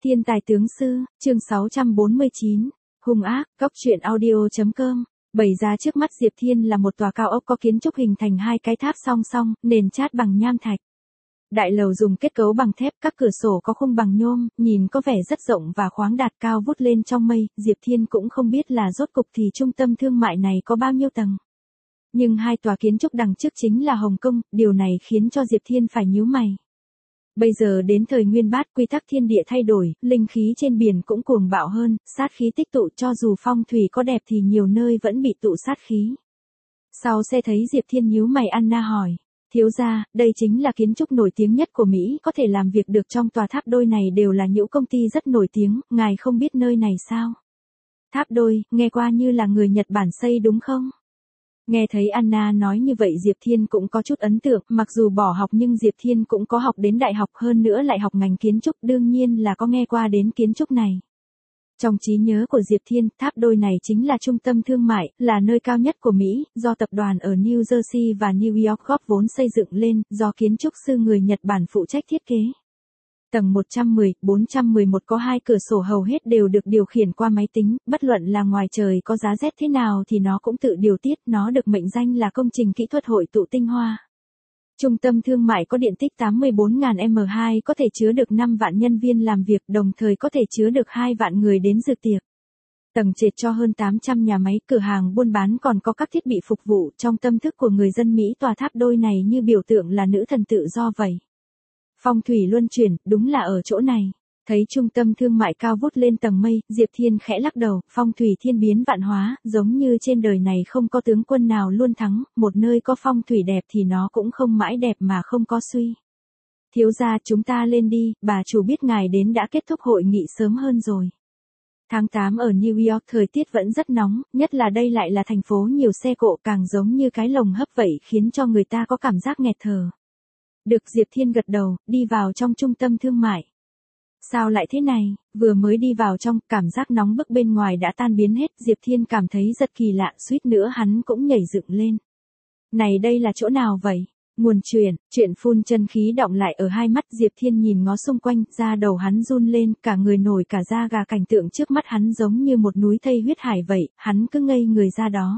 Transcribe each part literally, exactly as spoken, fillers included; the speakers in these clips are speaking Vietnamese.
Thiên tài tướng sư, chương sáu trăm bốn mươi chín, hung ác, góc truyện audio.com. Bày ra trước mắt Diệp Thiên là một tòa cao ốc có kiến trúc hình thành hai cái tháp song song, nền chát bằng nham thạch. Đại lầu dùng kết cấu bằng thép, các cửa sổ có khung bằng nhôm, nhìn có vẻ rất rộng và khoáng đạt, cao vút lên trong mây. Diệp Thiên cũng không biết là rốt cục thì trung tâm thương mại này có bao nhiêu tầng. Nhưng hai tòa kiến trúc đằng trước chính là Hồng Kông, điều này khiến cho Diệp Thiên phải nhíu mày. Bây giờ đến thời nguyên bát, quy tắc thiên địa thay đổi, linh khí trên biển cũng cuồng bạo hơn, sát khí tích tụ, cho dù phong thủy có đẹp thì nhiều nơi vẫn bị tụ sát khí. Sau xe thấy Diệp Thiên nhíu mày, Anna hỏi, thiếu gia, đây chính là kiến trúc nổi tiếng nhất của Mỹ, có thể làm việc được trong tòa tháp đôi này đều là những công ty rất nổi tiếng, ngài không biết nơi này sao? Tháp đôi, nghe qua như là người Nhật Bản xây đúng không? Nghe thấy Anna nói như vậy Diệp Thiên cũng có chút ấn tượng, mặc dù bỏ học nhưng Diệp Thiên cũng có học đến đại học, hơn nữa lại học ngành kiến trúc, đương nhiên là có nghe qua đến kiến trúc này. Trong trí nhớ của Diệp Thiên, tháp đôi này chính là trung tâm thương mại, là nơi cao nhất của Mỹ, do tập đoàn ở New Jersey và New York góp vốn xây dựng lên, do kiến trúc sư người Nhật Bản phụ trách thiết kế. Tầng một trăm mười, bốn trăm mười một có hai cửa sổ hầu hết đều được điều khiển qua máy tính, bất luận là ngoài trời có giá rét thế nào thì nó cũng tự điều tiết, nó được mệnh danh là công trình kỹ thuật hội tụ tinh hoa. Trung tâm thương mại có diện tích tám mươi bốn nghìn mét vuông, có thể chứa được năm vạn nhân viên làm việc, đồng thời có thể chứa được hai vạn người đến dự tiệc. Tầng trệt cho hơn tám trăm nhà máy, cửa hàng buôn bán, còn có các thiết bị phục vụ. Trong tâm thức của người dân Mỹ, tòa tháp đôi này như biểu tượng là nữ thần tự do vậy. Phong thủy luân chuyển, đúng là ở chỗ này. Thấy trung tâm thương mại cao vút lên tầng mây, Diệp Thiên khẽ lắc đầu, phong thủy thiên biến vạn hóa, giống như trên đời này không có tướng quân nào luôn thắng, một nơi có phong thủy đẹp thì nó cũng không mãi đẹp mà không có suy. Thiếu gia, chúng ta lên đi, bà chủ biết ngài đến đã kết thúc hội nghị sớm hơn rồi. Tháng tám ở New York thời tiết vẫn rất nóng, nhất là đây lại là thành phố nhiều xe cộ, càng giống như cái lồng hấp vậy, khiến cho người ta có cảm giác nghẹt thở. Được, Diệp Thiên gật đầu, đi vào trong trung tâm thương mại. Sao lại thế này, vừa mới đi vào trong, cảm giác nóng bức bên ngoài đã tan biến hết, Diệp Thiên cảm thấy rất kỳ lạ, suýt nữa hắn cũng nhảy dựng lên. Này, đây là chỗ nào vậy? Nguồn chuyện, chuyện phun chân khí động lại ở hai mắt. Diệp Thiên nhìn ngó xung quanh, da đầu hắn run lên, cả người nổi cả da gà, cảnh tượng trước mắt hắn giống như một núi thây huyết hải vậy, hắn cứ ngây người ra đó.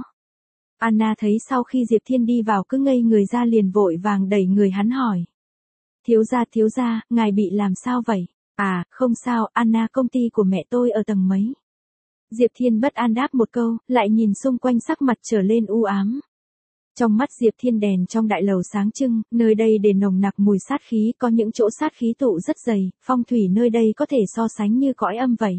Anna thấy sau khi Diệp Thiên đi vào cứ ngây người ra liền vội vàng đẩy người hắn hỏi. Thiếu gia, thiếu gia, ngài bị làm sao vậy? À, không sao, Anna, công ty của mẹ tôi ở tầng mấy? Diệp Thiên bất an đáp một câu, lại nhìn xung quanh, sắc mặt trở lên u ám. Trong mắt Diệp Thiên, đèn trong đại lầu sáng trưng, nơi đây để nồng nặc mùi sát khí, có những chỗ sát khí tụ rất dày, phong thủy nơi đây có thể so sánh như cõi âm vậy.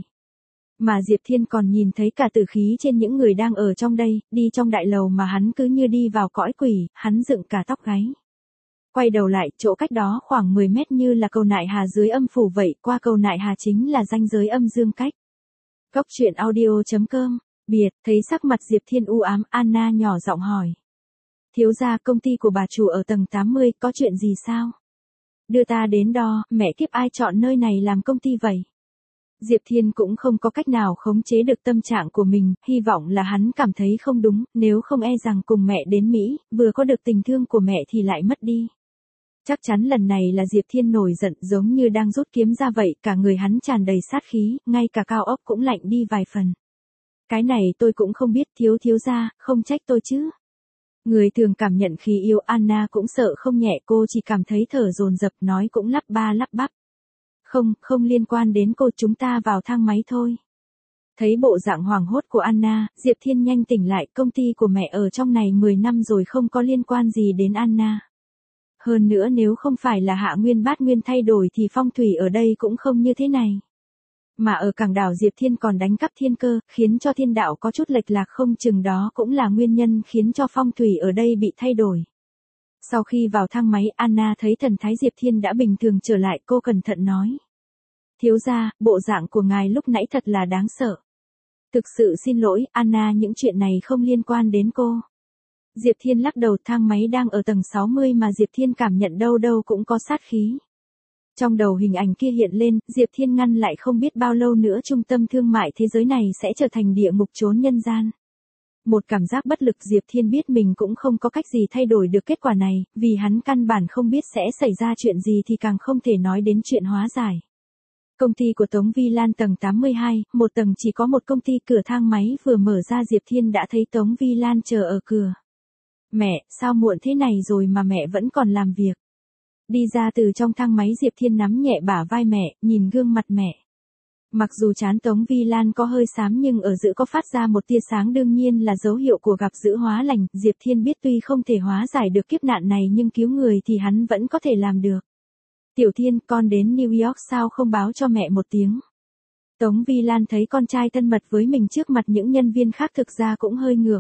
Mà Diệp Thiên còn nhìn thấy cả tử khí trên những người đang ở trong đây, đi trong đại lầu mà hắn cứ như đi vào cõi quỷ, hắn dựng cả tóc gáy. Quay đầu lại, chỗ cách đó khoảng mười mét như là cầu nại hà dưới âm phủ vậy, qua cầu nại hà chính là ranh giới âm dương cách. Góc truyện audio.com, biệt, thấy sắc mặt Diệp Thiên u ám, Anna nhỏ giọng hỏi. Thiếu gia, công ty của bà chủ ở tầng tám mươi, có chuyện gì sao? Đưa ta đến đo, mẹ kiếp, ai chọn nơi này làm công ty vậy? Diệp Thiên cũng không có cách nào khống chế được tâm trạng của mình, hy vọng là hắn cảm thấy không đúng, nếu không e rằng cùng mẹ đến Mỹ, vừa có được tình thương của mẹ thì lại mất đi. Chắc chắn lần này là Diệp Thiên nổi giận, giống như đang rút kiếm ra vậy, cả người hắn tràn đầy sát khí, ngay cả cao ốc cũng lạnh đi vài phần. Cái này tôi cũng không biết, thiếu thiếu gia, không trách tôi chứ. Người thường cảm nhận khí yêu, Anna cũng sợ không nhẹ, cô chỉ cảm thấy thở dồn dập, nói cũng lắp ba lắp bắp. Không, không liên quan đến cô, chúng ta vào thang máy thôi. Thấy bộ dạng hoảng hốt của Anna, Diệp Thiên nhanh tỉnh lại, công ty của mẹ ở trong này mười năm rồi, không có liên quan gì đến Anna. Hơn nữa nếu không phải là Hạ Nguyên Bát Nguyên thay đổi thì phong thủy ở đây cũng không như thế này. Mà ở cảng đảo Diệp Thiên còn đánh cắp thiên cơ, khiến cho thiên đạo có chút lệch lạc, không chừng đó cũng là nguyên nhân khiến cho phong thủy ở đây bị thay đổi. Sau khi vào thang máy, Anna thấy thần thái Diệp Thiên đã bình thường trở lại, cô cẩn thận nói. Thiếu gia, bộ dạng của ngài lúc nãy thật là đáng sợ. Thực sự xin lỗi, Anna, những chuyện này không liên quan đến cô. Diệp Thiên lắc đầu, thang máy đang ở tầng sáu mươi mà Diệp Thiên cảm nhận đâu đâu cũng có sát khí. Trong đầu hình ảnh kia hiện lên, Diệp Thiên ngăn lại, không biết bao lâu nữa trung tâm thương mại thế giới này sẽ trở thành địa ngục chốn nhân gian. Một cảm giác bất lực, Diệp Thiên biết mình cũng không có cách gì thay đổi được kết quả này, vì hắn căn bản không biết sẽ xảy ra chuyện gì thì càng không thể nói đến chuyện hóa giải. Công ty của Tống Vi Lan tầng tám mươi hai, một tầng chỉ có một công ty, cửa thang máy vừa mở ra Diệp Thiên đã thấy Tống Vi Lan chờ ở cửa. Mẹ, sao muộn thế này rồi mà mẹ vẫn còn làm việc? Đi ra từ trong thang máy Diệp Thiên nắm nhẹ bả vai mẹ, nhìn gương mặt mẹ. Mặc dù trán Tống Vi Lan có hơi xám nhưng ở giữa có phát ra một tia sáng, đương nhiên là dấu hiệu của gặp dữ hóa lành. Diệp Thiên biết tuy không thể hóa giải được kiếp nạn này nhưng cứu người thì hắn vẫn có thể làm được. Tiểu Thiên, con đến New York sao không báo cho mẹ một tiếng? Tống Vi Lan thấy con trai thân mật với mình trước mặt những nhân viên khác thực ra cũng hơi ngượng.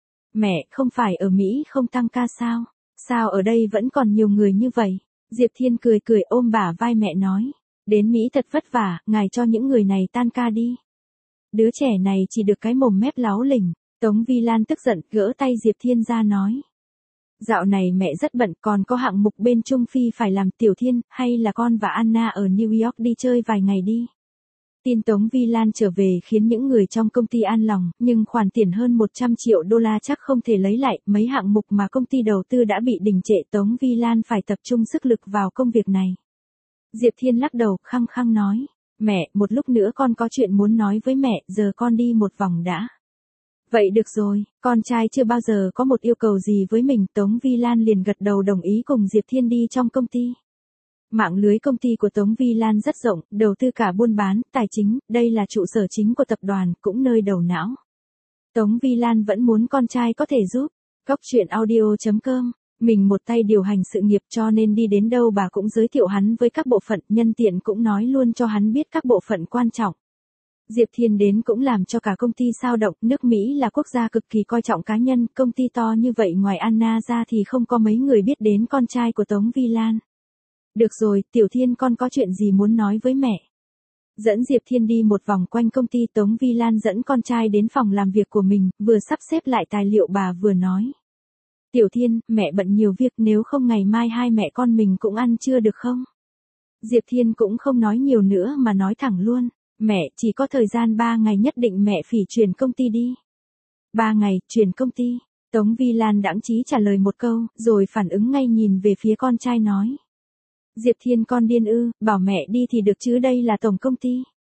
Mẹ, không phải ở Mỹ không tăng ca sao? Sao ở đây vẫn còn nhiều người như vậy? Diệp Thiên cười cười ôm bả vai mẹ nói. Đến Mỹ thật vất vả, ngài cho những người này tan ca đi. Đứa trẻ này chỉ được cái mồm mép láu lỉnh. Tống Vi Lan tức giận gỡ tay Diệp Thiên ra nói. Dạo này mẹ rất bận, còn có hạng mục bên Trung Phi phải làm. Tiểu Thiên, hay là con và Anna ở New York đi chơi vài ngày đi. Tin Tống Vi Lan trở về khiến những người trong công ty an lòng, nhưng khoản tiền hơn một trăm triệu đô la chắc không thể lấy lại. Mấy hạng mục mà công ty đầu tư đã bị đình trệ, Tống Vi Lan phải tập trung sức lực vào công việc này. Diệp Thiên lắc đầu, khăng khăng nói. Mẹ, một lúc nữa con có chuyện muốn nói với mẹ, giờ con đi một vòng đã. Vậy được rồi, con trai chưa bao giờ có một yêu cầu gì với mình. Tống Vi Lan liền gật đầu đồng ý cùng Diệp Thiên đi trong công ty. Mạng lưới công ty của Tống Vi Lan rất rộng, đầu tư cả buôn bán, tài chính, đây là trụ sở chính của tập đoàn, cũng nơi đầu não. Tống Vi Lan vẫn muốn con trai có thể giúp. Cóc truyện audio chấm com, mình một tay điều hành sự nghiệp cho nên đi đến đâu bà cũng giới thiệu hắn với các bộ phận, nhân tiện cũng nói luôn cho hắn biết các bộ phận quan trọng. Diệp Thiên đến cũng làm cho cả công ty sao động, nước Mỹ là quốc gia cực kỳ coi trọng cá nhân, công ty to như vậy ngoài Anna ra thì không có mấy người biết đến con trai của Tống Vi Lan. Được rồi, Tiểu Thiên con có chuyện gì muốn nói với mẹ? Dẫn Diệp Thiên đi một vòng quanh công ty, Tống Vi Lan dẫn con trai đến phòng làm việc của mình, vừa sắp xếp lại tài liệu bà vừa nói. Tiểu Thiên, mẹ bận nhiều việc, nếu không ngày mai hai mẹ con mình cũng ăn trưa được không? Diệp Thiên cũng không nói nhiều nữa mà nói thẳng luôn. Mẹ, chỉ có thời gian ba ngày nhất định mẹ phỉ chuyển công ty đi. Ba ngày, chuyển công ty. Tống Vi Lan đãng trí trả lời một câu, rồi phản ứng ngay nhìn về phía con trai nói. Diệp Thiên con điên ư, bảo mẹ đi thì được chứ, đây là tổng công ty.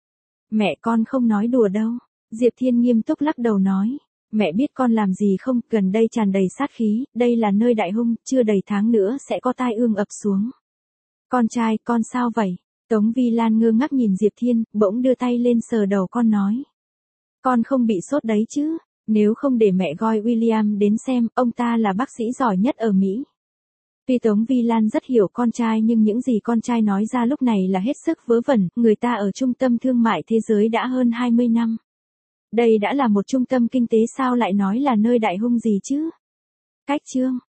Mẹ con không nói đùa đâu. Diệp Thiên nghiêm túc lắc đầu nói. Mẹ biết con làm gì không, gần đây tràn đầy sát khí, đây là nơi đại hung, chưa đầy tháng nữa sẽ có tai ương ập xuống. Con trai, con sao vậy? Tống Vi Lan ngơ ngác nhìn Diệp Thiên, bỗng đưa tay lên sờ đầu con nói. Con không bị sốt đấy chứ, nếu không để mẹ gọi William đến xem, ông ta là bác sĩ giỏi nhất ở Mỹ. Tuy Tống Vi Lan rất hiểu con trai nhưng những gì con trai nói ra lúc này là hết sức vớ vẩn, người ta ở trung tâm thương mại thế giới đã hơn hai mươi năm. Đây đã là một trung tâm kinh tế sao lại nói là nơi đại hung gì chứ? Cách chương.